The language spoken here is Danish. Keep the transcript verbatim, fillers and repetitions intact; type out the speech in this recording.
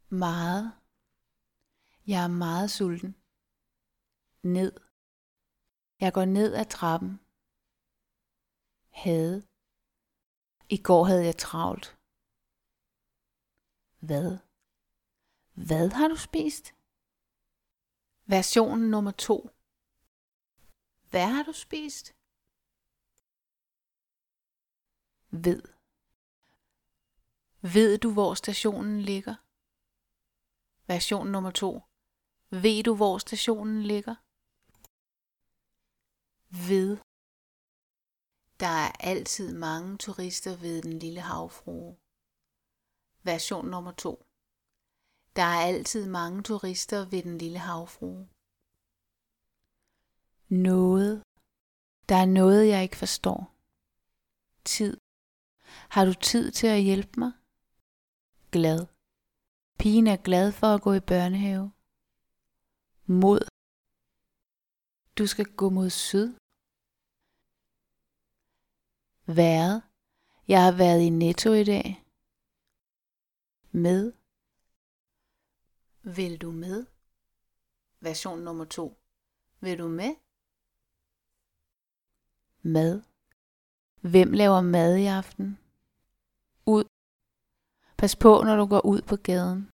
Meget. Jeg er meget sulten. Ned. Jeg går ned ad trappen. Havde. I går havde jeg travlt. Hvad? Hvad har du spist? Version nummer to. Hvad har du spist? Ved. Ved du, hvor stationen ligger? Version nummer to. Ved du, hvor stationen ligger? Ved. Der er altid mange turister ved den lille havfrue. Version nummer to. Der er altid mange turister ved den lille havfrue. Noget. Der er noget, jeg ikke forstår. Tid. Har du tid til at hjælpe mig? Glad. Pigen er glad for at gå i børnehave. Mod. Du skal gå mod syd. Været. Jeg har været i Netto i dag. Med. Vil du med? Version nummer to. Vil du med? Mad. Hvem laver mad i aften? Ud. Pas på, når du går ud på gaden.